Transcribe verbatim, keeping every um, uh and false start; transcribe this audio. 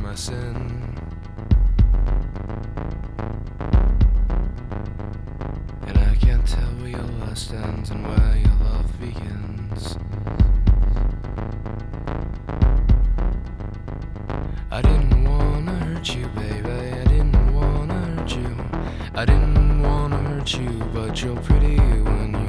my sin. And I can't tell where your lust ends and where your love begins. I didn't wanna hurt you, baby, I didn't wanna hurt you. I didn't wanna hurt you, but you're pretty when